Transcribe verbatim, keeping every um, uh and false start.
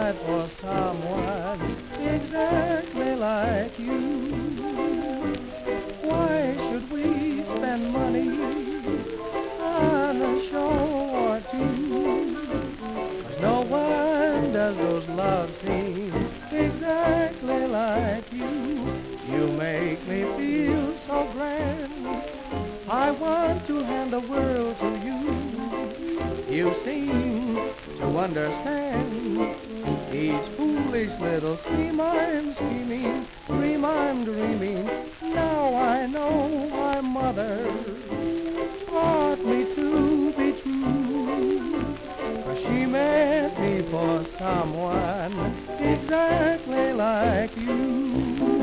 night for someone exactly like you. Why should we spend money on a show or two? 'Cause no one does those love scenes exactly like you. You make me feel so grand. I want to hand the world to you. You seem to understand each foolish little scheme I'm scheming, dream I'm dreaming. Now I know my mother taught me to be true. 'Cause she meant me for someone exactly like you.